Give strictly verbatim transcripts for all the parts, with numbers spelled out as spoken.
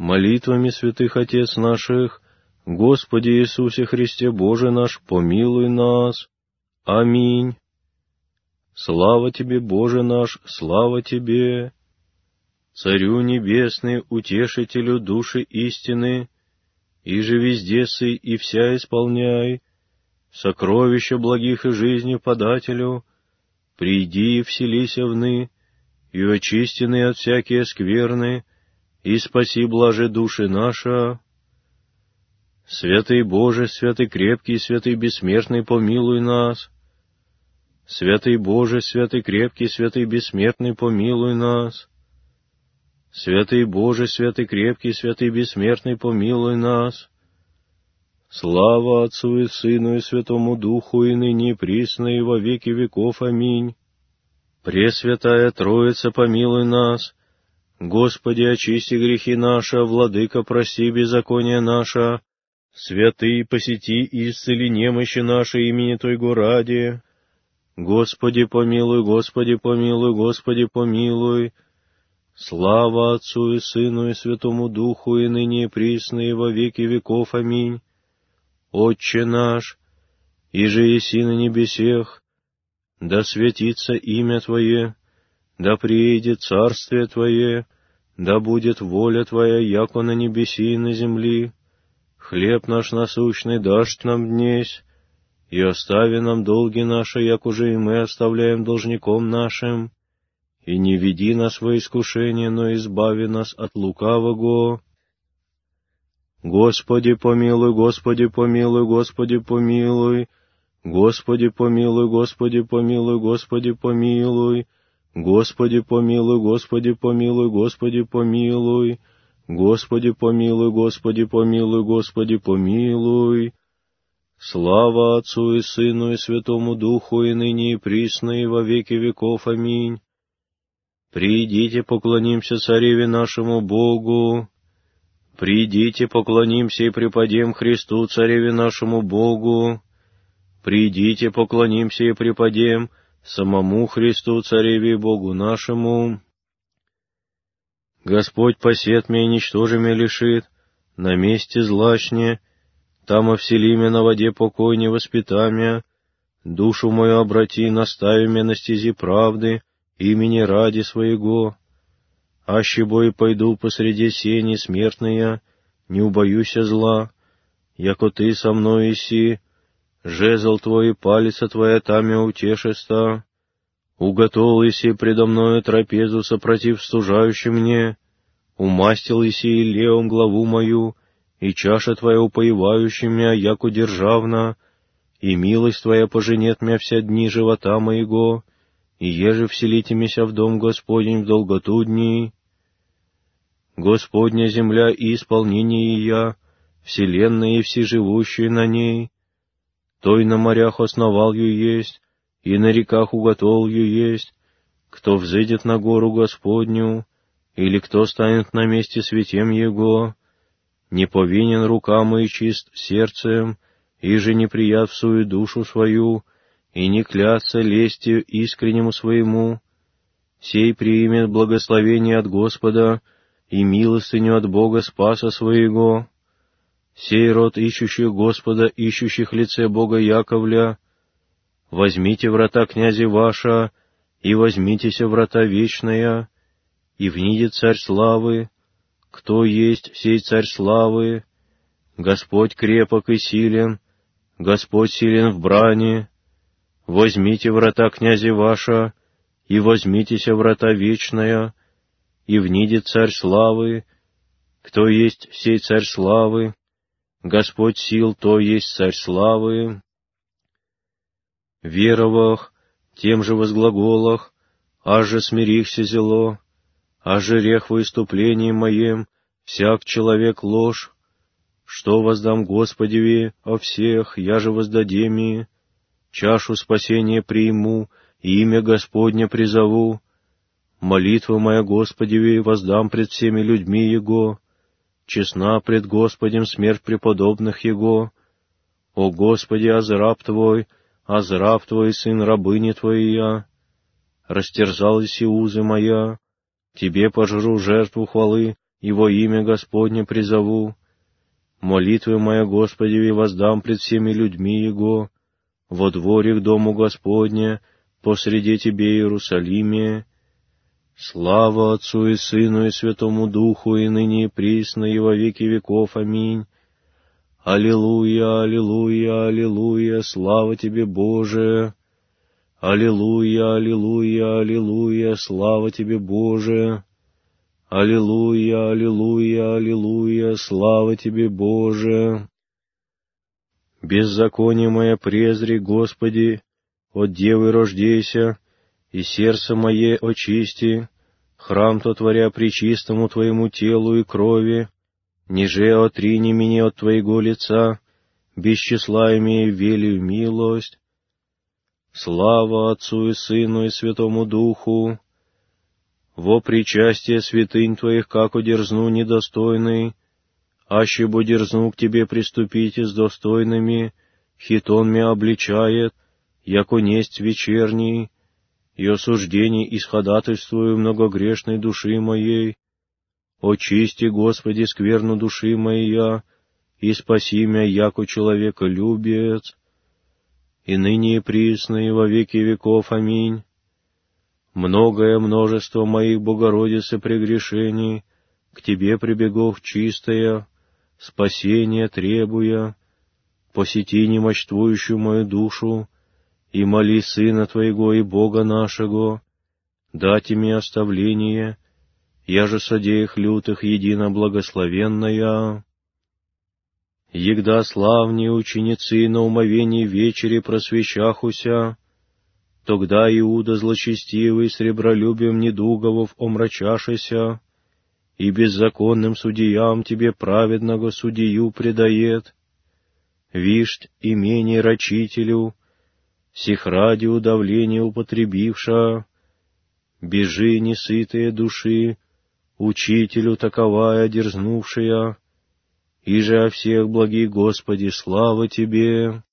молитвами святых Отец наших, Господи Иисусе Христе Боже наш, помилуй нас. Аминь. Слава Тебе, Боже наш, слава Тебе! Царю Небесный, Утешителю души истины, и же везде сы и вся исполняй, сокровища благих и жизни подателю, приди и вселися вны, и очистены от всякие скверны, и спаси блаже души наша. Святый Боже, святый крепкий, святый бессмертный, помилуй нас. Святый Боже, святый крепкий, святый бессмертный, помилуй нас. Святый Боже, святый крепкий, святый бессмертный, помилуй нас. Слава Отцу и Сыну и Святому Духу, и ныне и присно, и во веки веков. Аминь. Пресвятая Троица, помилуй нас. Господи, очисти грехи наши, Владыка, прости беззаконие наше. Святый, посети и исцели немощи наши имени Твоего ради. Господи, помилуй, Господи, помилуй, Господи, помилуй. Слава Отцу и Сыну и Святому Духу, и ныне и присно, и во веки веков. Аминь. Отче наш, иже еси на небесех, да святится имя Твое, да приедет царствие Твое, да будет воля Твоя, яко на небеси и на земли. Хлеб наш насущный дашь нам днесь, и остави нам долги наши, як уже и мы оставляем должником нашим. И не веди нас во искушение, но избави нас от лукавого. Господи, помилуй, Господи, помилуй, Господи, помилуй. Господи, помилуй, Господи, помилуй, Господи, помилуй. Господи, помилуй, Господи, помилуй, Господи, помилуй. Господи, помилуй, Господи, помилуй, Господи, помилуй. Слава Отцу и Сыну и Святому Духу, и ныне и присно, и во веки веков. Аминь. Придите, поклонимся Цареве нашему Богу. Придите, поклонимся и преподем Христу, Цареве нашему Богу. Придите, поклонимся и преподем самому Христу, Цареве и Богу нашему. Господь посет меня и ничтоже меня лишит, на месте злачне, там овсели меня на воде покой не воспита мя, душу мою обрати, настави меня на стези правды, имени ради своего. Аще бой пойду посреди сени смертная, не убоюся зла, яко ты со мной иси, жезл твой и палица твоя тамя утешеста. Уготовил иси предо мною трапезу, сопротив стужающий мне, умастил иси и левом главу мою, и чаша твоя упоевающая мя, яко державна, и милость твоя поженет мя вся дни живота моего, и еже вселите мися в дом Господень в долготу дни. Господня земля и исполнение ее, вселенная и всеживущие на ней, той на морях основал ее есть, и на реках уготовил ее есть, кто взыдет на гору Господню, или кто станет на месте святем Его, не повинен рукам и чист сердцем, и же не прият в свою душу свою, и не клятся лестью искреннему своему, сей примет благословение от Господа и милостыню от Бога Спаса своего. Сей род ищущих Господа, ищущих лице Бога Яковля, возьмите врата князи ваша, и возьмитеся врата вечная, и внидет царь славы. Кто есть сей царь славы? Господь крепок и силен, Господь силен в брани. Возьмите врата князи ваша, и возьмитеся врата вечная, и внидет царь славы. Кто есть сей царь славы? Господь сил, то есть царь славы. Веровах, тем же возглаголах, аже смирихся зело, аже рех во иступлении моем, всяк человек ложь. Что воздам Господеве о всех, я же воздадем и чашу спасения приму, и имя Господня призову. Молитва моя Господеве воздам пред всеми людьми Его, честна пред Господем смерть преподобных Его. О Господи, азраб Твой, азраб Твой, сын рабыни Твоя, растерзалась и узы моя, Тебе пожру жертву хвалы и во имя Господне призову. Молитвы моя Господи воздам пред всеми людьми Его, во дворе к дому Господне, посреди Тебе Иерусалиме. Слава Отцу и Сыну и Святому Духу, и ныне и присно, и во веки веков. Аминь. Аллилуйя, аллилуйя, аллилуйя, слава Тебе, Боже! Аллилуйя, аллилуйя, аллилуйя, слава Тебе, Боже! Аллилуйя, аллилуйя, аллилуйя, слава Тебе, Боже! Беззаконие мое презри, Господи, от девы рождейся, и сердце мое очисти, храм-то творя пречистому Твоему телу и крови, ниже отрини меня от Твоего лица, без числа имея велию милость. Слава Отцу и Сыну и Святому Духу! Во причастие святынь Твоих, как удерзну недостойный, аще бо дерзну к Тебе приступите с достойными, хитон мя обличает, яко несть вечерний, и осуждений исходатайствую многогрешной души моей. Очисти, Господи, скверну души моя, и спаси мя, яко человеколюбец, и ныне и присно, и во веки веков. Аминь. Многое множество моих, Богородицы, прегрешений, к Тебе прибегов чистая, спасение требуя, посети немощствующую мою душу, и моли Сына Твоего и Бога нашего, дайте мне оставление, я же содеях лютых едино благословенная. Егда славнее ученицы на умовении вечери просвещахуся, тогда Иуда злочестивый сребролюбием недуговов омрачашися, и беззаконным судьям Тебе праведного судью предает, вишь имение рачителю, сих ради удавления употребивша, бежи несытые души, учителю таковая дерзнувшая, и же о всех благих Господи, слава Тебе.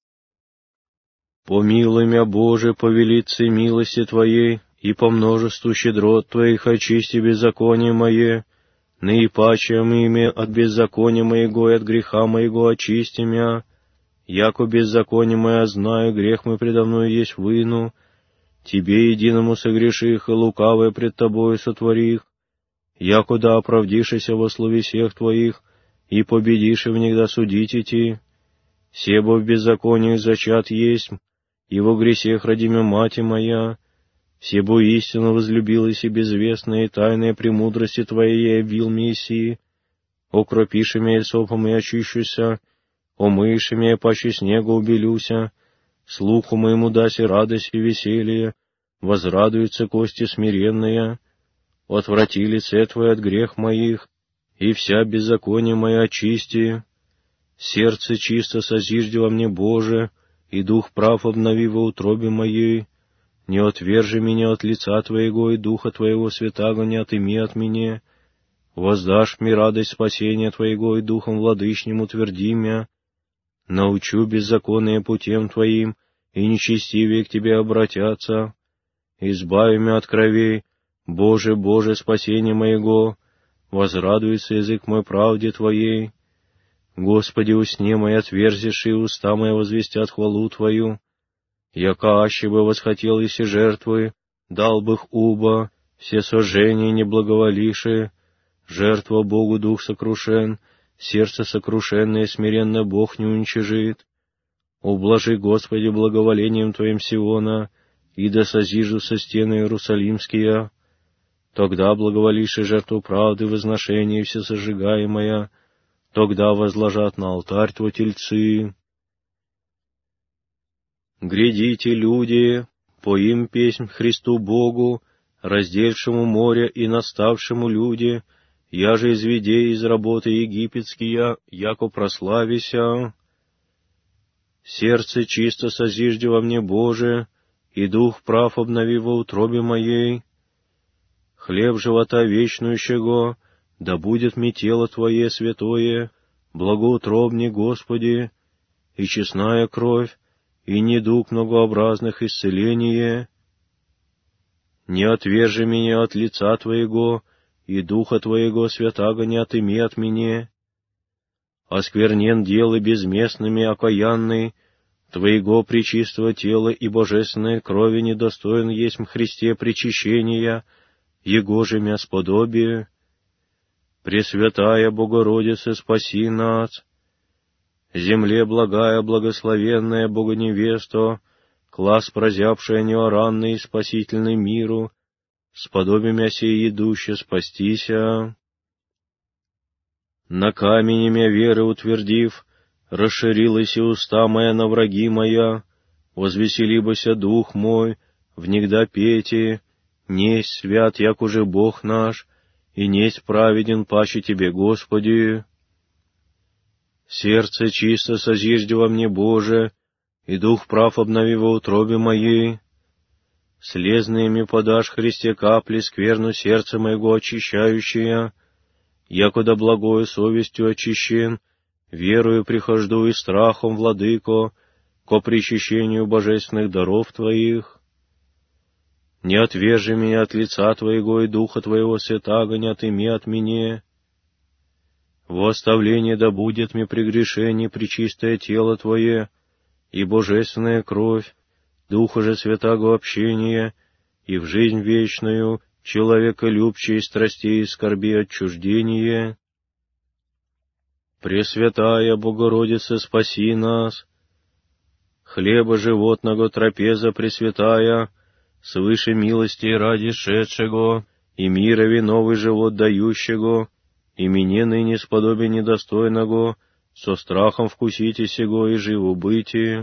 Помилуй мя, Боже, по велице милости Твоей, и по множеству щедрот Твоих очисти беззаконие мое, наипаче имя от беззакония моего и от греха моего очисти мя, яко беззаконие мое знаю, грех мой предо мной есть выну, Тебе единому согреших и лукавое пред Тобою сотворих, яко да оправдишися во слове всех Твоих, и победишь и внегда судить идти. Себо в беззаконии зачат есть, и во гресех родимя мати моя, себо истину возлюбилась и безвестная и тайная премудрости Твоей явил Мессии, окропиши меня сопом и очищуся, омыши меня паче снега убелюся, слуху моему даси радость и веселье, возрадуются кости смиренные, отврати лице Твое от грех моих, и вся беззаконие моя очисти. Сердце чисто созижди во мне, Боже, и дух прав обнови во утробе моей. Не отвержи меня от лица Твоего, и духа Твоего святаго не отыми от меня. Воздашь мне радость спасения Твоего, и духом владычним утверди мя. Научу беззаконные путем Твоим, и нечестивее к Тебе обратятся. Избави меня от кровей, Боже, Боже, спасение моего, возрадуется язык мой правде Твоей. Господи, усне мои отверзишь, и уста мои возвестят хвалу Твою. Яко аще бы восхотел иси жертвы, дал бы их уба, все сожжения не благоволивши, жертва Богу дух сокрушен, сердце сокрушенное смиренно Бог не уничижит. Ублажи, Господи, благоволением Твоим Сиона, и да созижу со стены Иерусалимские. Тогда благоволишь и жертву правды, возношение всесожигаемое, тогда возложат на алтарь Твой тельцы. Грядите, люди, поим песнь Христу Богу, раздельшему море и наставшему люди, я же изведе из работы египетские, яко прославися. Сердце чисто созижди во мне, Боже, и дух прав обнови во утробе моей. Хлеб живота вечнущего, да будет мне тело Твое святое, благоутробни, Господи, и честная кровь, и недуг многообразных исцеление. Не отвержи меня от лица Твоего, и Духа Твоего святаго не отыми от меня. Осквернен делы безместными окаянный, Твоего пречистого тела и божественной крови недостоин есть в Христе причащения, Его же мя сподобие. Пресвятая Богородица, спаси нас. Земле благая, благословенная Богоневесто, класс прозявшая неоранный и спасительный миру, сподобимя сей едуще спастися. На камень мя веры утвердив, расширилась и уста моя на враги моя, возвеселибося дух мой, внегда пейте, несть свят, як уже Бог наш, и несть праведен паче Тебе, Господи. Сердце чисто созижди во мне, Боже, и дух прав обнови во утробе моей. Слезные ми подашь, Христе, капли, скверну сердца моего очищающая, якуда благою совестью очищен, верою прихожду и страхом, Владыко, ко причащению божественных даров Твоих. Не отвержи меня от лица Твоего и Духа Твоего святаго не отыми от меня. Во оставление да будет мне прегрешение пречистое тело Твое и божественная кровь, Духа же святаго общения, и в жизнь вечную человеколюбчей страстей и скорби отчуждения. Пресвятая Богородица, спаси нас. Хлеба животного трапеза пресвятая, свыше милости ради шедшего, и мирови новый живот дающего, и мне ныне сподобие недостойного, со страхом вкусите сего и живу бытие.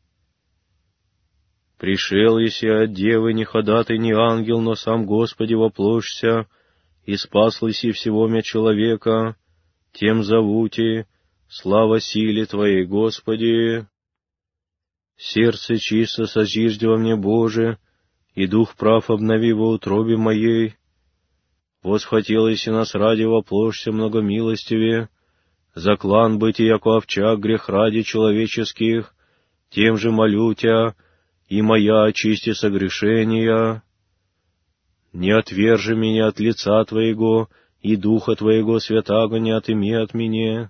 Пришел еси от девы не ходатай, не ангел, но сам Господи воплощся, и спас лыси всего мя человека, тем зовуте, слава силе Твоей, Господи. Сердце чисто созижди во мне, Боже, и дух прав обнови во утробе моей. Восхотелось и нас ради воплощся многомилостивее, заклан быть и яко овчак грех ради человеческих, тем же молю Тя, и моя очисти согрешения. Не отвержи меня от лица Твоего, и Духа Твоего святаго не отыми от меня.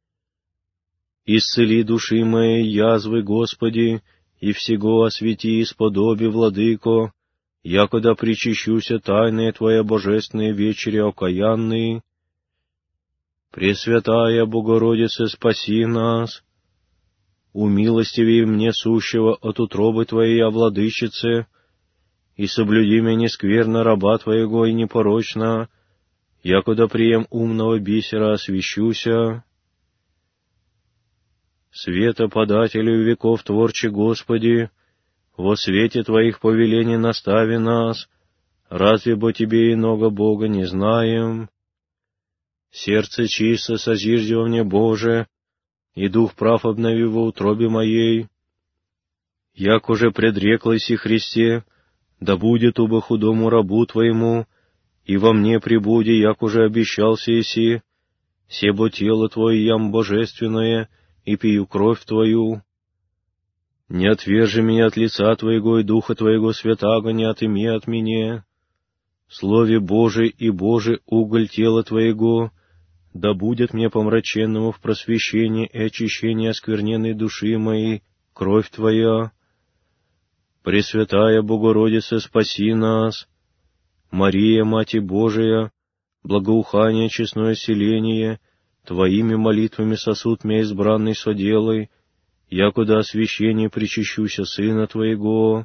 Исцели души моей язвы, Господи, и всего освети и сподоби, Владыко, якода причащуся тайные Твоя божественные вечери окаянные. Пресвятая Богородица, спаси нас. Умилостиви мне сущего от утробы Твоей, о Владычице, и соблюди меня скверно раба Твоего и непорочно, якода прием умного бисера освящуся. Света подателю веков творче, Господи, во свете Твоих повелений настави нас, разве бо Тебе иного Бога не знаем? Сердце чисто созижди во мне, Боже, и дух прав обнови во утробе моей. Як уже предреклась и Христе, да будет убо худому рабу Твоему, и во мне пребуди, як уже обещался еси, себо тело Твое ям божественное, и пью кровь Твою. Не отвержи меня от лица Твоего и Духа Твоего святаго не отыми от меня. Слове Божий и Божий уголь тела Твоего, да будет мне помраченному в просвещении и очищении оскверненной души моей кровь Твоя. Пресвятая Богородица, спаси нас. Мария, Мати Божия, благоухание честное селение, Твоими молитвами сосуд мя избранный соделай, якуда освящение причащуся Сына Твоего.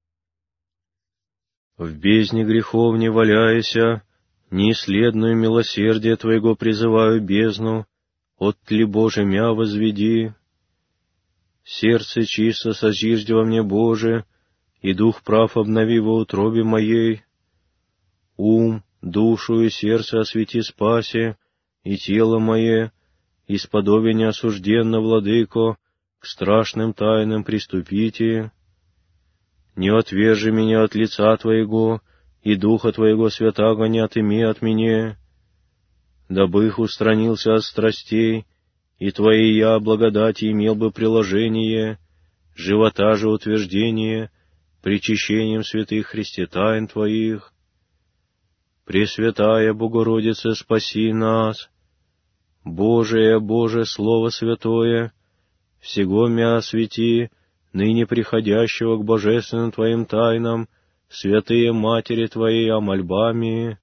В бездне грехов не валяйся, неисследную милосердие Твоего призываю бездну, от Тли Боже мя возведи. Сердце чисто созижди во мне, Боже, и дух прав обнови во утробе моей. Ум, душу и сердце освети спаси, и тело мое, и сподобие неосужденно, Владыко, к страшным тайнам приступите. Не отвержи меня от лица Твоего, и Духа Твоего святаго не отыми от меня, дабы их устранился от страстей, и Твоей я благодати имел бы приложение, живота же утверждение, причащением святых Христе тайн Твоих. Пресвятая Богородице, спаси нас. Божие, Боже, Слово Святое, всего мя освети, ныне приходящего к божественным Твоим тайнам, святые Матери Твоей, о мольбами.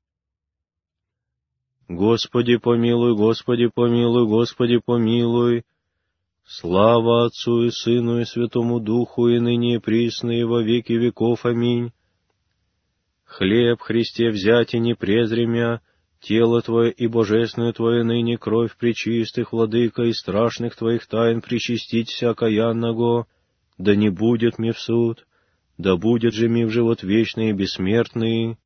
Господи помилуй, Господи помилуй, Господи помилуй. Слава Отцу и Сыну и Святому Духу, и ныне и присно, и во веки веков. Аминь. Хлеб, Христе, взять и не презремя, тело Твое и божественную Твою ныне кровь пречистых, владыка, и страшных Твоих тайн причастить всякоянного, да не будет ми в суд, да будет же ми в живот вечный и бессмертный.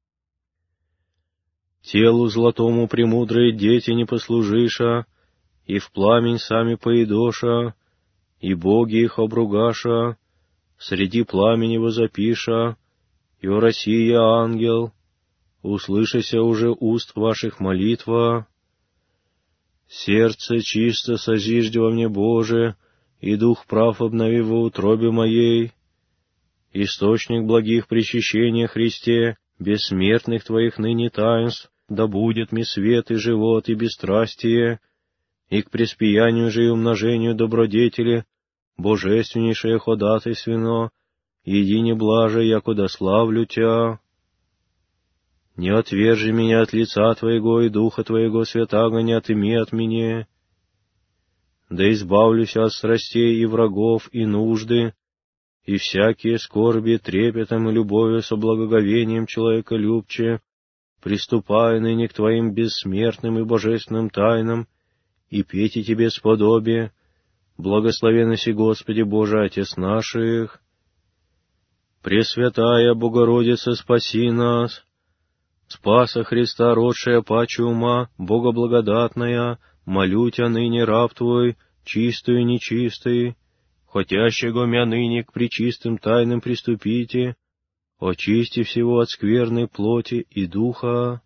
Телу златому премудрые дети не послужиша, и в пламень сами поедоша, и боги их обругаша, среди пламени возопиша, и о России ангел, услышася уже уст ваших молитва. Сердце чисто созижди во мне, Боже, и дух прав обнови во утробе моей. Источник благих причащения, Христе, бессмертных Твоих ныне таинств, да будет ми свет и живот и бесстрастие, и к преспиянию же и умножению добродетели, божественнейшее ходатайственно, едине блаже, якуда славлю Тя. Не отвержи меня от лица Твоего и Духа Твоего святаго не отыми от меня. Да избавлюсь от страстей и врагов и нужды, и всякие скорби трепетом и любовью со благоговением человеколюбче, приступая ныне к Твоим бессмертным и божественным тайнам, и пейте Тебе сподобие, благословен си Господи Боже, Отец наших. Пресвятая Богородица, спаси нас. Спаса Христа, родшая паче ума, Богоблагодатная, молю Тя ныне раб Твой, чистую и нечистый, хотящего мя ныне к пречистым тайнам приступите, очисти всего от скверной плоти и духа.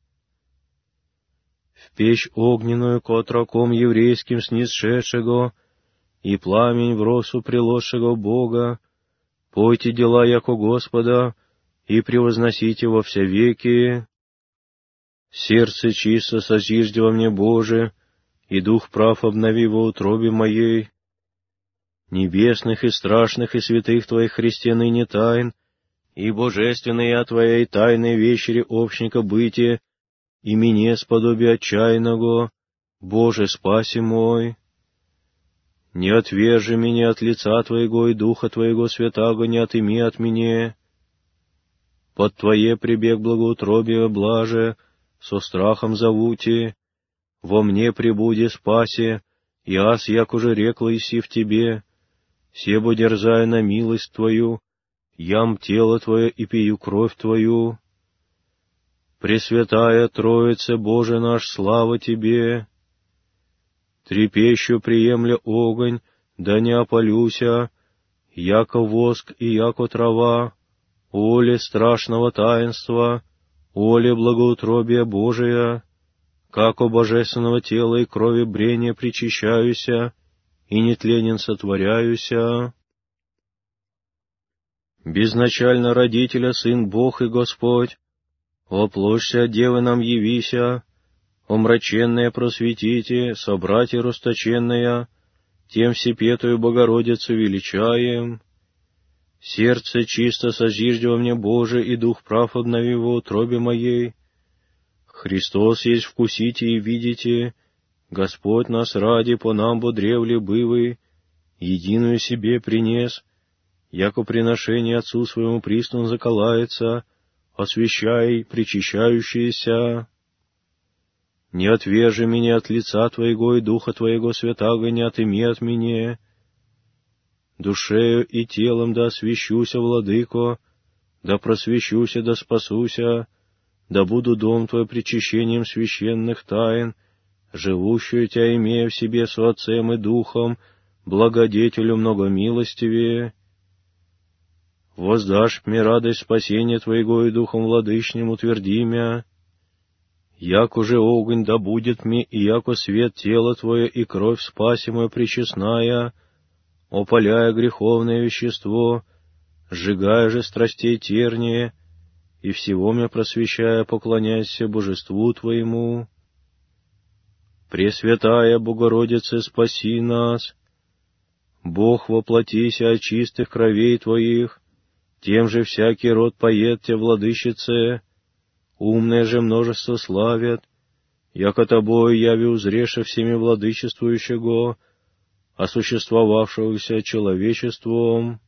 В печь огненную к отроком еврейским снисшедшего, и пламень в росу приложшего Бога, пойте дела яко Господа, и превозносите во вся веки. Сердце чисто созижди во мне, Боже, и дух прав обнови во утробе моей. Небесных и страшных и святых Твоих, Христе, ныне тайн, и божественные от Твоей тайной вечери общника бытия, и мне сподобие отчаянного, Боже, спаси мой. Не отвержи меня от лица Твоего и Духа Твоего святаго не отыми от меня. Под Твое прибег благоутробие блаже, со страхом зовути, во мне пребуди спаси, и аз, як уже рекла иси в Тебе, себо дерзая на милость Твою, ям тело Твое и пью кровь Твою. Пресвятая Троице, Боже наш, слава Тебе! Трепещу приемля огонь, да не опалюся, яко воск и яко трава, оле страшного таинства, оле благоутробия Божия, како божественного тела и крови брения причащаюся, и нетленен сотворяюся. Безначально родителя Сын Бог и Господь, оплошься от Девы нам явися, омраченная просветите, собратья расточенная, тем всепетую Богородицу величаем. Сердце чисто созижди во мне, Боже, и дух прав обнови во утробе моей. Христос есть вкусите и видите, Господь нас ради по нам бодревле бывый, единую себе принес, яко приношение Отцу Своему присну заколается, освящай причащающиеся. Не отвержи меня от лица Твоего и Духа Твоего святаго не отыми от меня. Душею и телом да освящуся, Владыко, да просвещуся, да спасуся, да буду дом Твой причащением священных тайн, живущую Тя имея в себе со Отцем и Духом, благодетелю многомилостивее. Воздашь мне радость спасения Твоего и Духом Владычним утверди мя. Як уже огонь да будет ми, и яко свет тела Твое и кровь спасимая причестная, опаляя греховное вещество, сжигая же страстей терние, и всего мне просвещая, поклоняйся божеству Твоему. Пресвятая Богородице, спаси нас. Бог, воплотися от чистых кровей Твоих, тем же всякий род поет Те, Владычице, умное же множество славят, яко Тобою яви узреше всеми владычествующего, осуществовавшегося человечеством.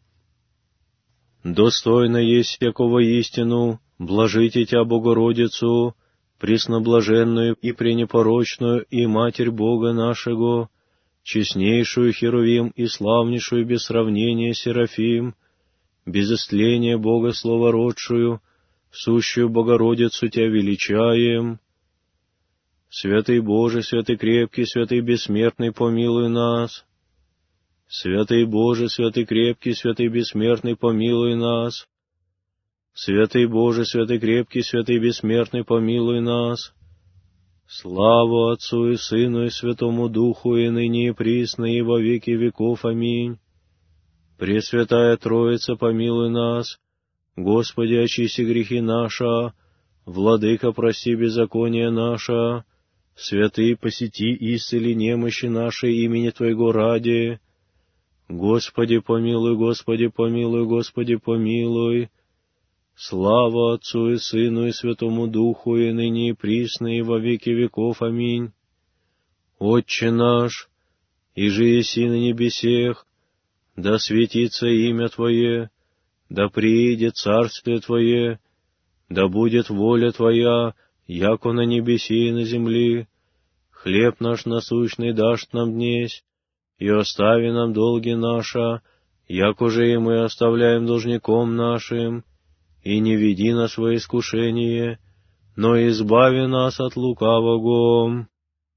Достойно есть всякого истину, блажите Тя, Богородицу, пресноблаженную и пренепорочную, и Матерь Бога нашего, честнейшую Херувим и славнейшую без сравнения Серафим, без истления Бога словородшую, сущую Богородицу Тя величаем. Святый Боже, святый крепкий, святый бессмертный, помилуй нас. Святый Боже, святый крепкий, святый бессмертный, помилуй нас. Святый Боже, святый крепкий, святый бессмертный, помилуй нас. Слава Отцу и Сыну и Святому Духу, и ныне и присно, и во веки веков. Аминь. Пресвятая Троица, помилуй нас. Господи, очисти грехи наши. Владыка, прости беззаконие наше. Святый, посети и исцели немощи наши имени Твоего ради. Господи, помилуй, Господи, помилуй, Господи, помилуй. Слава Отцу и Сыну и Святому Духу, и ныне и присно, и во веки веков. Аминь. Отче наш, иже еси на небесех, да светится имя Твое, да приидет царствие Твое, да будет воля Твоя, яко на небеси и на земли. Хлеб наш насущный дашь нам днесь, и остави нам долги наши, яко же и мы оставляем должником нашим, и не веди нас во искушение, но избави нас от лукавого.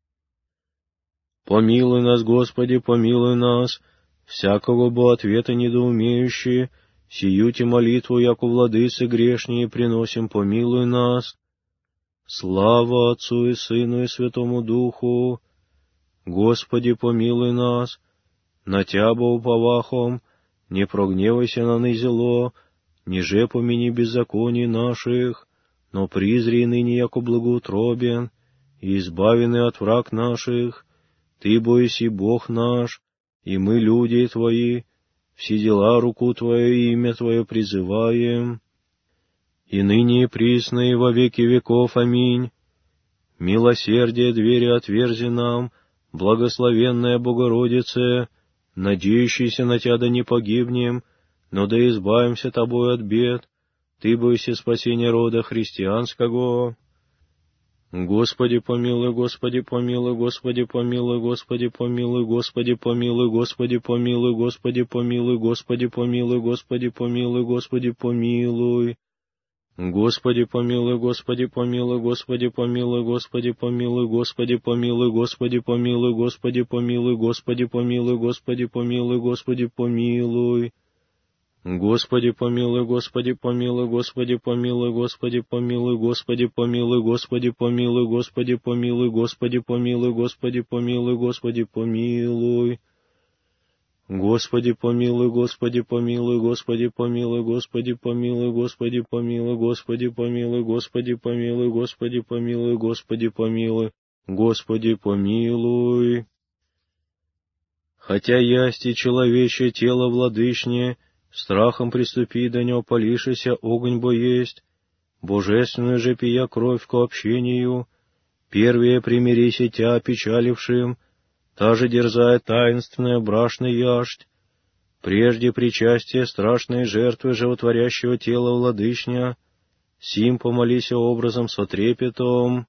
Помилуй нас, Господи, помилуй нас, всякого бы ответа недоумеющие, сию-те молитву, яко владыцы грешние, приносим, помилуй нас. Слава Отцу и Сыну и Святому Духу. Господи, помилуй нас. На Тябо уповахом, не прогневайся на нызело, ниже помяни беззаконий наших, но призри ныне яко благоутробен, и избавены от враг наших. Ты бойся, Бог наш, и мы, люди Твои, все дела руку Твою и имя Твое призываем. И ныне и присно, и во веки веков. Аминь. Милосердие двери отверзи нам, благословенная Богородице, надеющийся на Тя да не погибнем, но да избавимся Тобой от бед. Ты бойся спасения рода христианского. Господи помилуй, Господи помилуй, Господи помилуй, Господи помилуй, Господи помилуй, Господи помилуй, Господи помилуй, Господи помилуй, Господи помилуй, Господи помилуй. Господи помилуй, Господи помилуй, Господи помилуй, Господи помилуй, Господи помилуй, Господи помилуй, Господи помилуй, Господи помилуй, Господи помилуй, Господи помилуй. Господи помилуй, Господи помилуй, Господи помилуй, Господи помилуй, Господи помилуй, Господи помилуй, Господи помилуй, Господи помилуй, Господи помилуй, Господи помилуй. Господи помилуй, Господи помилуй, Господи помилуй, Господи помилуй, Господи помилуй, Господи помилуй, Господи помилуй, Господи помилуй, Господи помилуй, Господи помилуй. Хотя ясти человече тело владычне, страхом приступи до него, полишися огонь бо есть, божественную же пия кровь ко общению, первее примирися Тя опечалившим, та же дерзая таинственная брашная яждь, прежде причастие страшной жертвы животворящего тела владычня, сим помолися образом со трепетом.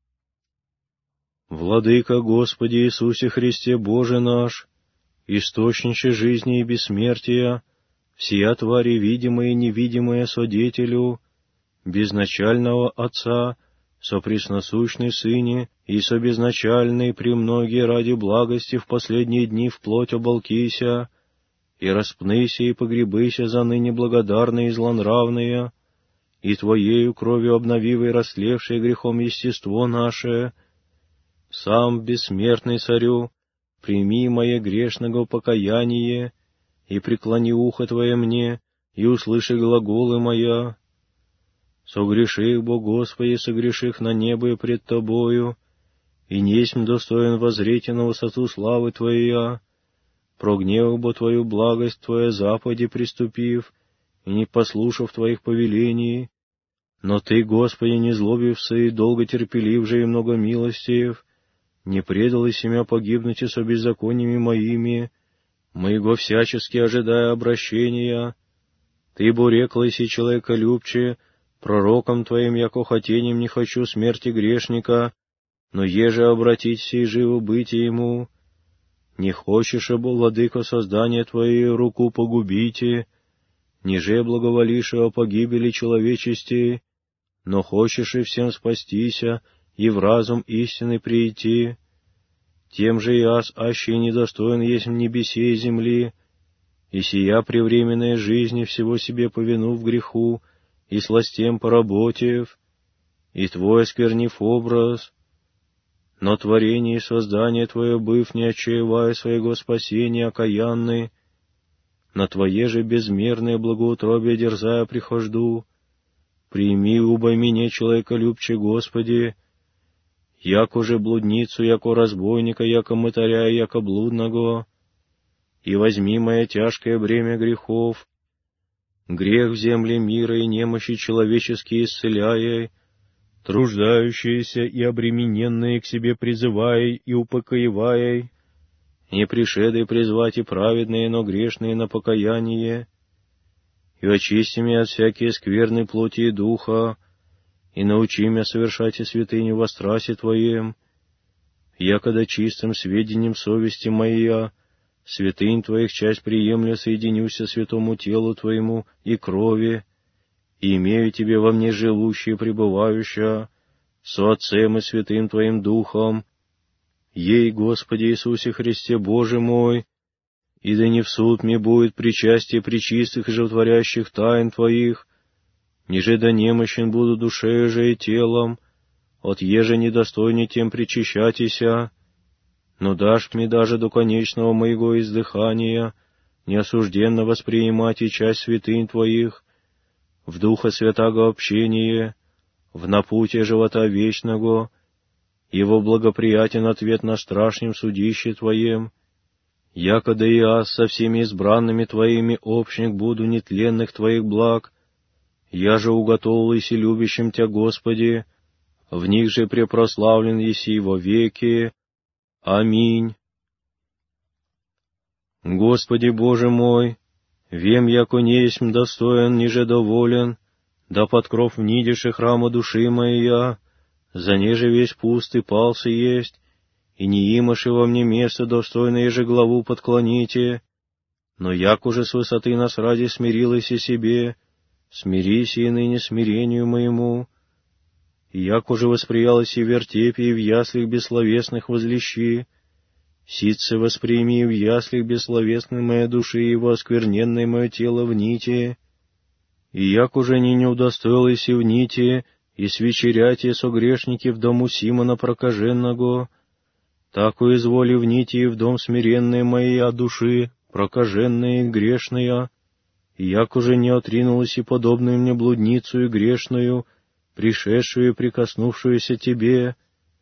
Владыка Господи Иисусе Христе Боже наш, источнище жизни и бессмертия, всея твари видимые и невидимые свидетелю, безначального Отца, со пресносущной Сыне и со безначальной премногие ради благости в последние дни вплоть оболкися, и распнися и погребыся за ныне благодарные и злонравные, и Твоею кровью обновивой растлевшее грехом естество наше. Сам бессмертный Царю, прими мое грешного покаяние, и преклони ухо Твое мне, и услыши глаголы моя. Согреших, бо Господи, согреших на небо и пред Тобою, и несмь достоин воззреть на высоту славы Твоя, прогневав бо Твою благость, Твоя заповеди приступив, и не послушав Твоих повелений. Но Ты, Господи, не злобився и долго терпелив же и много милостив, не предал и семя погибнуть и со беззакониями моими, моего всячески ожидая обращения. Ты, бо реклайся человеколюбче, пророком Твоим, яко хотением не хочу смерти грешника, но еже обратиться и живо быть ему. Не хочешь, бо, владыко, создание Твое руку погубите, ниже благоволишь о погибели человечести, но хочешь и всем спастися, и в разум истины прийти. Тем же и аз, аще недостоин есть в небесе и земли, и сия превременная жизни всего себе повину в греху, и сластем поработив, и Твой осквернив образ, но творение и создание Твое, быв, не отчаивая своего спасения окаянны, на Твое же безмерное благоутробие дерзая прихожду, прими убо меня, человеколюбче, Господи, яко же блудницу, яко разбойника, яко мытаря, яко блудного, и возьми мое тяжкое бремя грехов, грех в земле мира и немощи человеческие исцеляя, труждающиеся и обремененные к себе призывая и упокоевая, не пришедой призвать и праведные, но грешные на покаяние, и очисти меня от всякие скверной плоти и духа, и научи меня совершать и святыню во страсе Твоем, якогда чистым сведением совести моя, святынь Твоих часть приемля соединюся святому телу Твоему и крови, и имею Тебе во мне живущее и пребывающее, со Отцем и Святым Твоим Духом, ей, Господи Иисусе Христе, Боже мой, и да не в суд мне будет причастие пречистых и животворящих тайн Твоих, ниже да немощен буду душею же и телом, от еже недостойней тем причащатися, но дашь мне даже до конечного моего издыхания неосужденно воспринимать и часть святынь Твоих, в Духа Святаго общение, в напутие живота вечного, его благоприятен ответ на страшном судище Твоем, якогда и аз со всеми избранными Твоими общник буду нетленных Твоих благ, я же уготовился любящим Тя, Господи, в них же препрославлен еси во веки. Аминь. Господи Боже мой, вем, яко не есмь достоин, ниже доволен, да под кров внидиши храма души моя, за неже весь пуст и пался есть, и не имаши во мне место достойное же главу подклоните, но як уже с высоты нас ради смирилась и себе, смирись и ныне смирению моему, и як уже восприялась и вертепе, и в яслях бессловесных возлещи, ситце восприми в яслях бессловесной моей души и воскверненное мое тело в нити, и як уже не не удостоилась и в нити, и свечеряте со грешники в дому Симона прокаженного, так изволи в нити и в дом смиренной моей от души, прокаженная и грешная, и як уже не отринулась и подобную мне блудницу и грешную, пришедшую и прикоснувшуюся Тебе,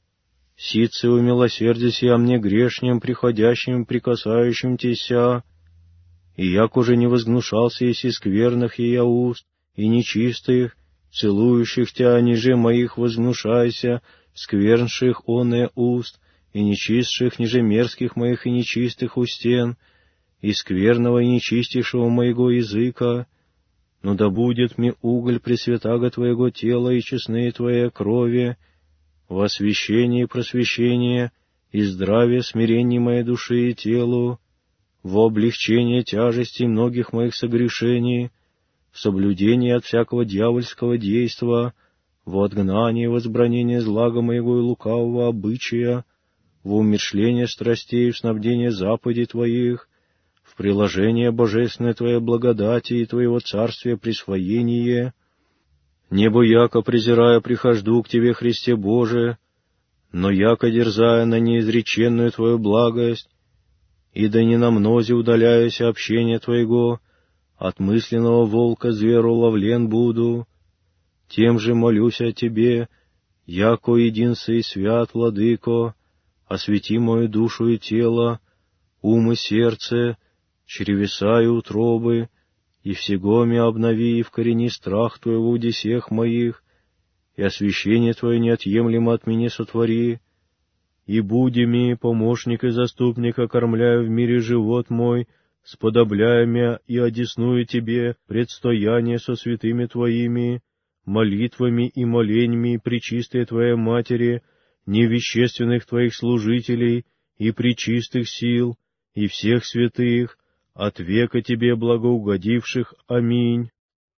ситце умилосердися о мне грешнем, приходящим, прикасающим Теся, и як уже не возгнушался еси скверных и я уст, и нечистых, целующих Тя, ниже моих возгнушайся, сквернших оное уст, и нечистших, ниже мерзких моих и нечистых устен, и скверного и нечистейшего моего языка, но да будет мне уголь пресвятаго Твоего тела и честные Твоей крови, во освящение и просвещение, и здравие смирение моей души и телу, во облегчение тяжести многих моих согрешений, в соблюдение от всякого дьявольского действа, во отгнание и возбранение злага моего и лукавого обычая, во умершление страстей, в снабдение заповедей Твоих, в приложение божественной Твоей благодати и Твоего царствия присвоение, небо яко презирая прихожду к Тебе, Христе Боже, но яко дерзая на неизреченную Твою благость, и да не на мнозе удаляясь общения Твоего, от мысленного волка зверу ловлен буду, Тем же молюсь о Тебе, яко единство и свят, Владыко, освети мою душу и тело, ум и сердце, чревеса и утробы, и всего меня обнови и вкорени страх Твоего в десех моих, и освящение Твое неотъемлемо от меня сотвори, и буди ми, помощник и заступник, окормляю в мире живот мой, сподобляя мя и одесную Тебе предстояние со святыми Твоими, молитвами и моленьми пречистой Твоей Матери, невещественных Твоих служителей и пречистых сил, и всех святых, от века Тебе благоугодивших. Аминь.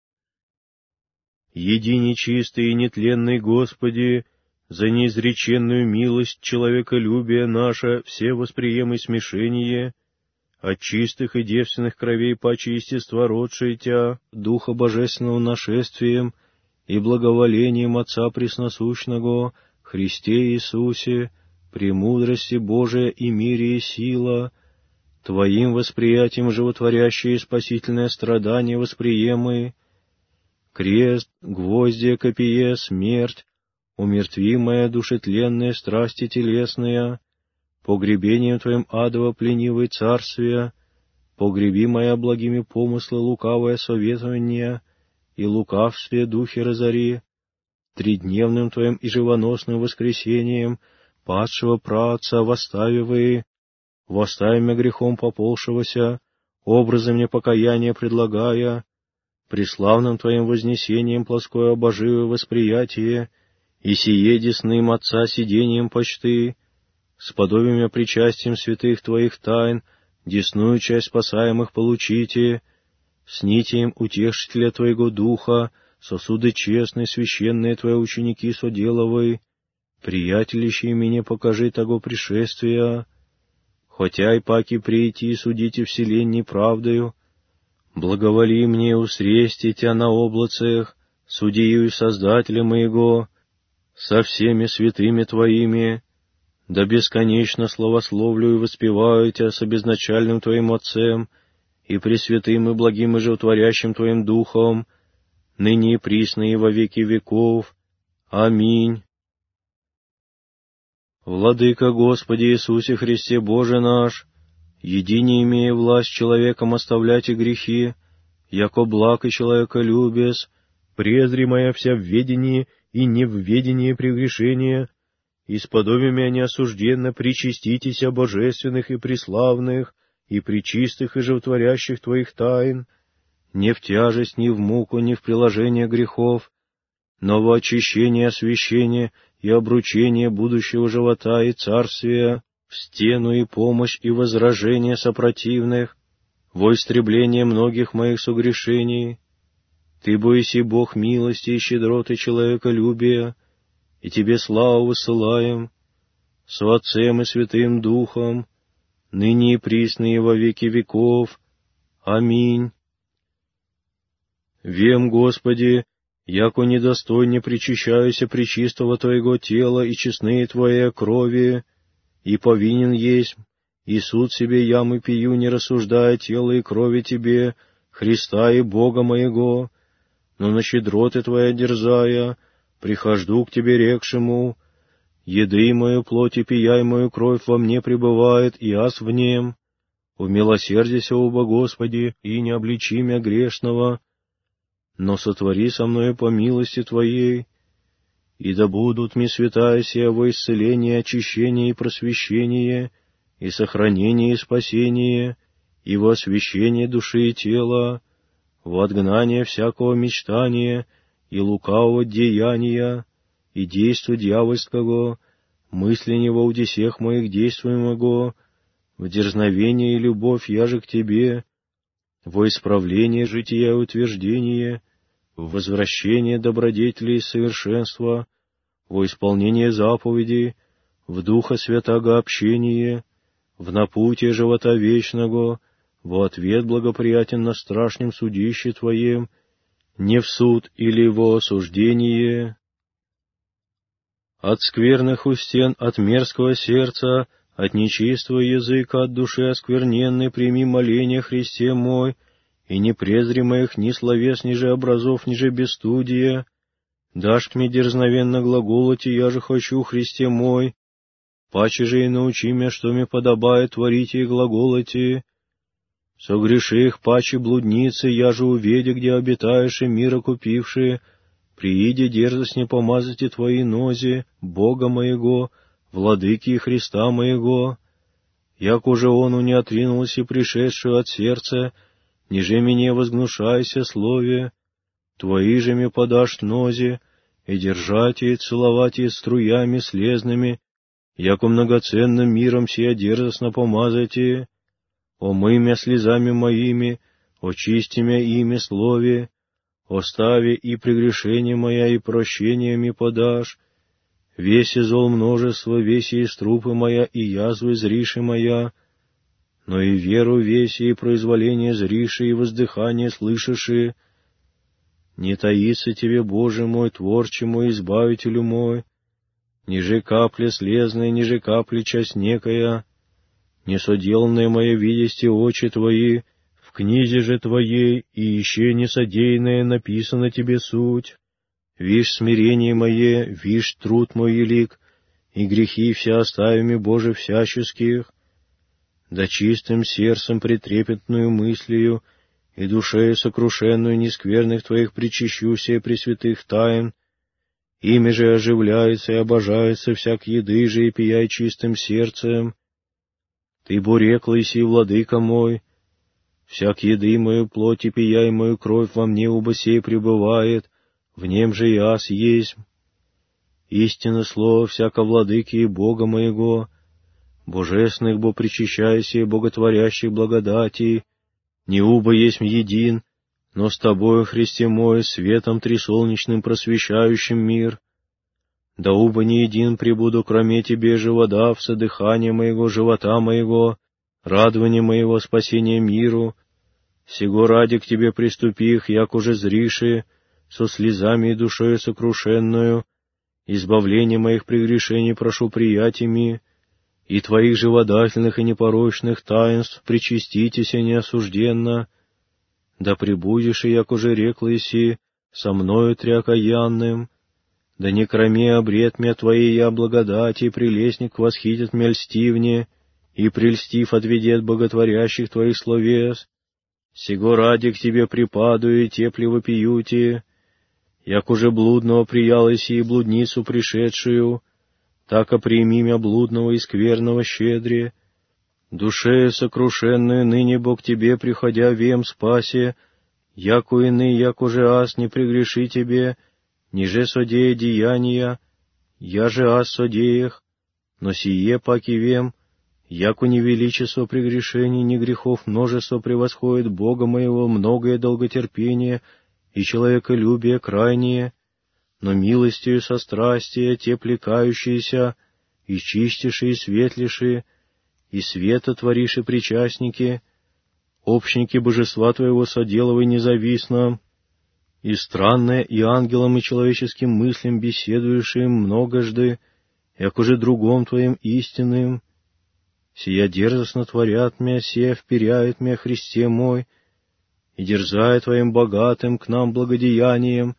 Еди нечистый и нетленный Господи, за неизреченную милость человеколюбия наше все восприемы смешение, от чистых и девственных кровей паче естества родшие Тя, Духа Божественного нашествием и благоволением Отца Пресносущного, Христе Иисусе, премудрости Божия и мире и сила, Твоим восприятием животворящее и спасительное страдание восприемы, крест, гвоздья, копие, смерть, умертвимая душетленные страсти телесные, погребением Твоим адово пленивой царствия, погребимая благими помыслы лукавое советование и лукавствие духи разори, тридневным Твоим и живоносным воскресением падшего праотца восставивые, восставимя грехом пополшегося, образом непокаяния предлагая, преславным Твоим вознесением плоское обоживое восприятие, и сие десным Отца сидением почты, с подобием причастием святых Твоих тайн, десную часть спасаемых получите, с нитием утешителя Твоего Духа, сосуды честные, священные Твои ученики соделовы, приятелищи меня покажи того пришествия, хотя и паки прийти судите вселенной правдою, благоволи мне усрести Тя на облацах, судью и Создателя моего, со всеми святыми Твоими, да бесконечно славословлю и воспеваю Тя с обезначальным Твоим Отцем и пресвятым и благим и животворящим Твоим Духом, ныне и присно и во веки веков. Аминь. Владыка Господи Иисусе Христе Боже наш, еди не имея власть человеком оставлять и грехи, яко благ и человеколюбец, презри моя вся в ведении и не в ведении прегрешения, и с подобиями неосужденно причаститесь о божественных и преславных, и пречистых и животворящих Твоих тайн, не в тяжесть, ни в муку, ни в приложение грехов, но во очищение, освящение и обручение будущего живота и царствия, в стену и помощь и возражение сопротивных, во истребление многих моих согрешений. Ты бойся, Бог милости и щедроты человеколюбия, и Тебе славу высылаем, с Отцем и Святым Духом, ныне и присно и во веки веков. Аминь. Вем, Господи, яко недостойне причащаюся пречистого Твоего тела и честные Твоей крови, и повинен есть, и суд себе ям и пью, не рассуждая тело и крови Тебе, Христа и Бога моего, но на щедроты Твоя дерзая, прихожду к Тебе рекшему, еды мою плоть и пияй мою кровь во мне пребывает, и аз в нем. Умилосердися, оба Господи, и не обличи мя грешного, но сотвори со мною по милости Твоей, и да будут ми святая сия во исцеление, очищение и просвещение, и сохранение и спасение, и во освящение души и тела, во отгнание всякого мечтания и лукавого деяния, и действа дьявольского, мысли него у десех моих действуемого, в дерзновение и любовь я же к Тебе, во исправление жития и утверждение, в возвращение добродетелей и совершенства, во исполнение заповедей, в Духа Святаго общение, в напутие живота вечного, во ответ благоприятен на страшном судище Твоем, не в суд или во осуждение. От скверных устен, от мерзкого сердца, от нечистого языка, от души оскверненной прими моление Христе мой, и не презри моих ни словес, ни же образов, ни же бесстудия, Дашь мне дерзновенно глаголоти, я же хочу, Христе мой, паче же и научи меня, что мне подобает творите и глаголоти. Согреши их, паче блудницы, я же уведи, где обитаешь, и мира купившие, прииди дерзость не помазати твои нози, Бога моего, владыки и Христа моего. Як уже ону не отринулась и пришедшую от сердца, ниже мне возгнушайся слове, твои же мне подашь нози, и держать и целовать и струями слезными, яко многоценным миром сия дерзостно помазати, омый мя слезами моими, очисти мя ими слове, остави и прегрешение моя, и прощениями подашь, весь и зол множество, весь и струпы моя, и язвы зриши моя, но и веру весь и произволение зриши, и воздыхание слышиши. Не таится тебе, Боже мой, Творче мой, Избавителю мой, ниже капли слезной, ниже капли часть некая, несоделанное мое видести очи твои, в книзе же твоей, и еще несодеянное написано тебе суть. Вишь смирение мое, вишь труд мой елик, и грехи вся оставими, Боже, всяческих, да чистым сердцем претрепетную мыслью, и душею сокрушенную нескверных твоих причащуся и пресвятых тайн, ими же оживляется и обожается всяк еды же и пияй чистым сердцем. Ты буреклый си, владыка мой, всяк еды мою плоть и пияй мою кровь во мне убо сей пребывает, в нем же и аз есть. Истинно слово всяко владыки и Бога моего, божественных бо причащайся и боготворящих благодати, не убо есть един, но с тобою, Христе мой, светом трисолнечным просвещающим мир. Да убо не един пребуду, кроме тебе же вода, в содыхание моего живота моего, радование моего спасения миру. Сего ради к тебе приступих, як уже зриши, со слезами и душою сокрушенную, избавление моих прегрешений прошу приятиями, и твоих живодательных и непорочных таинств причаститеся неосужденно, да пребудешь, и як уже реклый си, со мною трякаянным, да не кроме обред мя твоей я благодати, прелестник восхитит мя льстивне, и прельстив отведет боготворящих твоих словес. Сего ради к тебе припаду и тепле вопиюти, як уже блудного приялась и блудницу пришедшую, так оприми мя блудного и скверного щедре. Душе сокрушенную ныне Бог тебе, приходя вем спасе, яко ины, як уже аз не прегреши тебе, ниже содея деяния, я же аз содеях, но сие паки вем, яко ни величество прегрешений, ни грехов множество превосходит Бога моего многое долготерпение и человеколюбие крайнее, но милостью сострастия те плекающиеся, и чистейшие, и светлейшие, и света твориши причастники, общники божества Твоего соделывай независно, и странное, и ангелам, и человеческим мыслям беседуешь им многожды, як уже другом Твоим истинным. Сия дерзостно творят мя, сия вперяет мя, Христе мой, и дерзая Твоим богатым к нам благодеянием,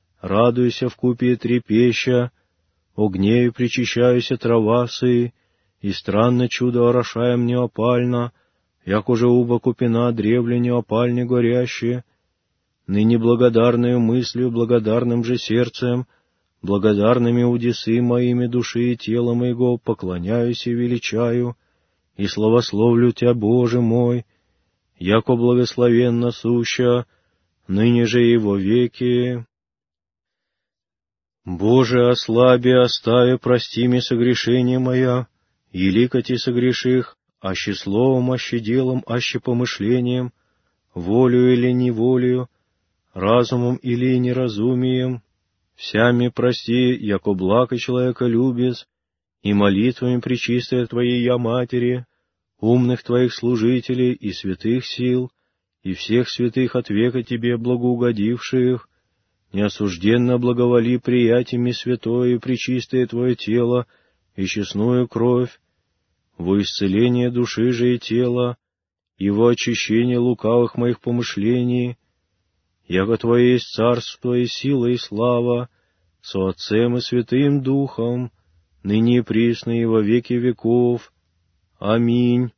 радуйся вкупе трепеща, огнею причащаюся травасы, и странно чудо орошаем неопально, як уже уба купина древле неопальне горяще, ныне благодарною мыслью, благодарным же сердцем, благодарными удесы моими души и тела моего поклоняюсь и величаю, и славословлю Тя, Боже мой, яко благословенно суща, ныне же и во веки. Боже, ослаби, остави, прости мне согрешения моя, и ликоти согреших, аще словом, аще делом, аще помышлением, волю или неволею, разумом или неразумием, всями прости, яко благо человека любец, и молитвами пречистая Твоей я Матери, умных Твоих служителей и святых сил, и всех святых от века Тебе благоугодивших, неосужденно благоволи приятиями святое и пречистое Твое тело и честную кровь, во исцеление души же и тела, и во очищение лукавых моих помышлений, яко Твое есть царство и сила и слава, со Отцем и Святым Духом, ныне и присно и во веки веков. Аминь.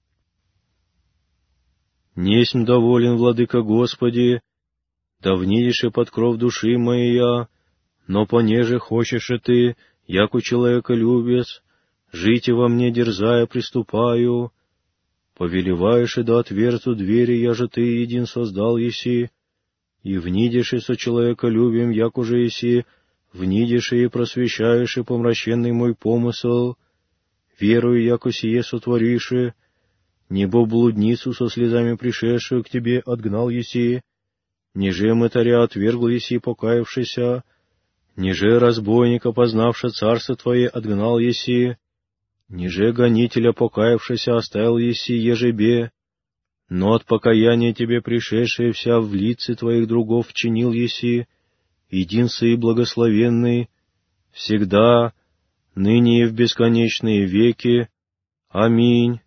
Несмь доволен, Владыка Господи, да внидишь и под кров души моя, но понеже хочешь и ты, яку человеколюбец, жить и во мне дерзая приступаю. Повелеваешь и да отверзу двери, я же ты един создал еси, и внидишь и со человеколюбием, як уже еси, внидишь и просвещаешь и помраченный мой помысл, верую, яко сие сотвориши, небо блудницу со слезами пришедшую к тебе отгнал еси, ниже мытаря отвергл еси покаявшийся, ниже разбойника, познавши царство твое, отгнал еси, ниже гонителя, покаявшийся, оставил еси ежебе, но от покаяния тебе пришедшее вся в лице твоих другов чинил еси, единственный и благословенный, всегда, ныне и в бесконечные веки. Аминь.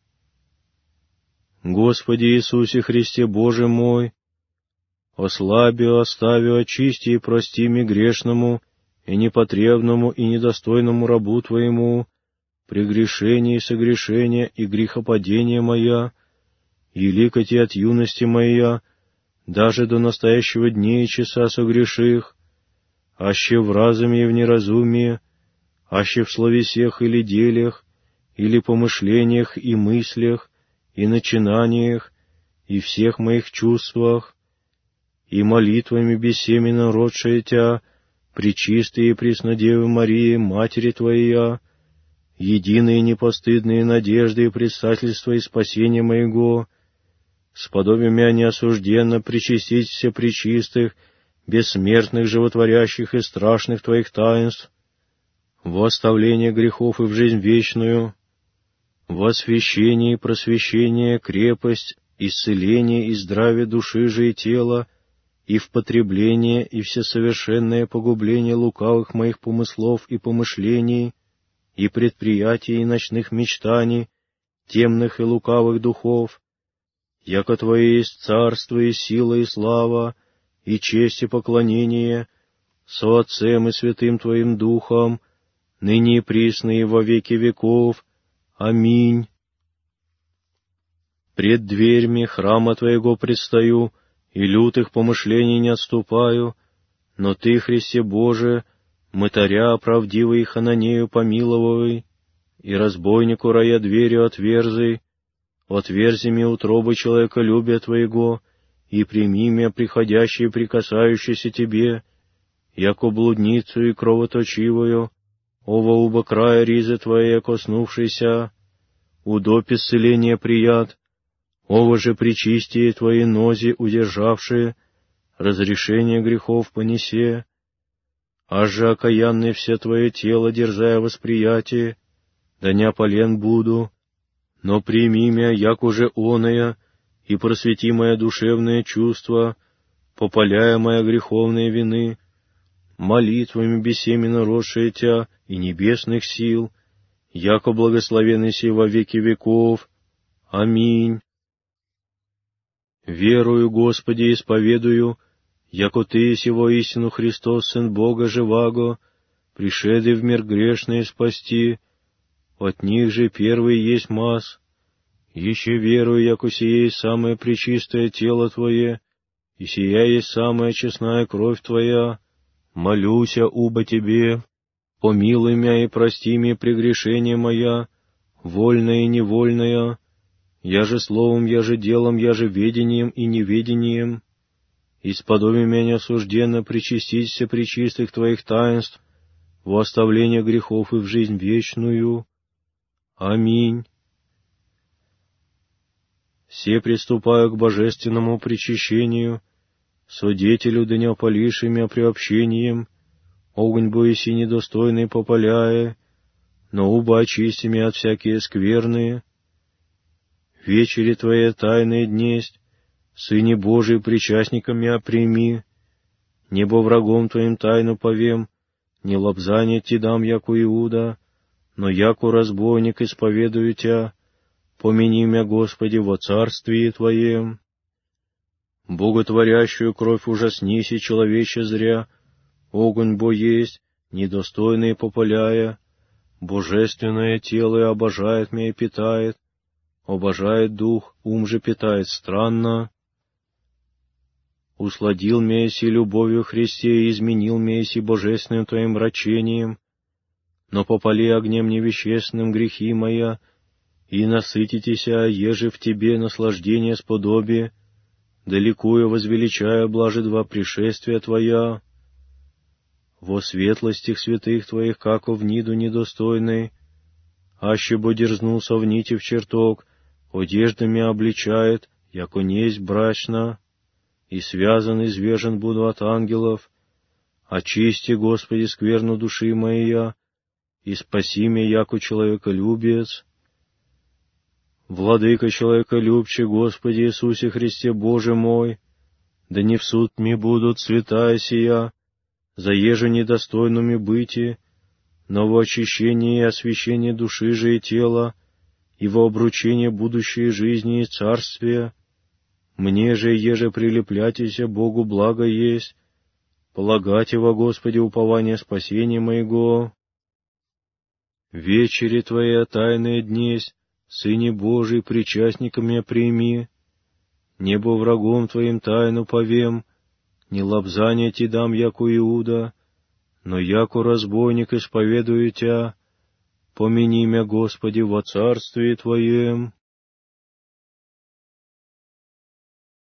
Господи Иисусе Христе Боже мой, ослаби, остави, очисти и прости ми грешному и непотребному и недостойному рабу Твоему, прегрешение и согрешение и грехопадение моя, и ликоти от юности моя, даже до настоящего дня и часа согреших, аще в разуме и в неразумии, аще в словесех или делях, или помышлениях и мыслях, и начинаниях, и всех моих чувствах, и молитвами бессеменно родшая Тя, пречистые и преснодевы Марии, Матери Твоя, единые непостыдные надежды и предстательства и спасения моего, сподоби мя неосужденно причастить все пречистых, бессмертных, животворящих и страшных Твоих таинств, во оставление грехов и в жизнь вечную, во освящение и просвещение, крепость, исцеление и здравие души же и тела, и в потребление и всесовершенное погубление лукавых моих помыслов и помышлений, и предприятий и ночных мечтаний, темных и лукавых духов, яко Твое есть царство и сила и слава, и честь и поклонение, со Отцем и Святым Твоим Духом, ныне и присно и во веки веков. Аминь. Пред дверьми храма Твоего предстаю, и лютых помышлений не отступаю, но Ты, Христе Боже, мытаря правдивый и хананею помиловай, и разбойнику рая дверью отверзай, отверзи ми утробы человеколюбия Твоего, и прими мя приходящие прикасающиеся Тебе, яко блудницу и кровоточивую, ова уба края ризы Твоей коснувшийся, удопь исцеления прият, ова же причистие Твои нози удержавшие, разрешение грехов понесе, аж же окаянное все Твое тело, дерзая восприятие, да не ополен буду, но прими мя, як уже оная, и просвети мое душевное чувство, попаляя моя греховные вины, молитвами бессеменно родшая Тя и небесных сил, яко благословенный сей во веки веков. Аминь. Верую, Господи, исповедую, яко Ты есть его истину Христос, Сын Бога живаго, пришедший в мир грешный спасти, от них же первый есть мас. Еще верую, яко сие есть самое пречистое тело Твое, и сия есть самая честная кровь Твоя. Молюся, уба Тебе, помилуй мя и прости мне прегрешение моя, вольное и невольное, я же словом, я же делом, я же ведением и неведением, и сподоби меня осужденно причаститься пречистых Твоих таинств, во оставление грехов и в жизнь вечную. Аминь. Все приступаю к божественному причащению, свидетелю да не опалиши мя приобщением, огонь боеси недостойный попаляя, но уба очисти мя от всякие скверные. Вечери Твои тайные днесть, Сыне Божий причастником мя прими, небо врагом Твоим тайну повем, не лобзание Ти дам, яку Иуда, но яку разбойник исповедую Тя, помяни мя, Господи, во царствии Твоем. Боготворящую кровь ужаснися, человече зря, огонь бо есть, недостойные попаляя, божественное тело обожает меня и питает, обожает дух, ум же питает странно. Усладил меня си любовью Христе и изменил меня си божественным Твоим мрачением, но попали огнем невещественным грехи моя, и насытитеся, еже в Тебе наслаждение сподобие, далекую возвеличая блажедва пришествия Твоя. Во светлостях святых Твоих, како в ниду недостойной, аще бо дерзнул совните в чертог, одеждами обличает, яко несть брачна, и связан и звержен буду от ангелов. Очисти, Господи, скверну души моя, и спаси меня, яко человеколюбец. Владыка человеколюбче, Господи Иисусе Христе, Боже мой, да не в суд ми будут святая сия, заеже недостойными быти, но во очищение и освящение души же и тела, и во обручение будущей жизни и царствия. Мне же, еже прилепляйтеся, Богу благо есть, полагайте во Господе упование спасения моего. Вечери Твоя тайная днесь, Сыне Божий, причастником меня прими, небо врагом Твоим тайну повем, не лобзание Ти дам, яку Иуда, но яку разбойник исповедую Тя, помяни мя, Господи, во царстве Твоем.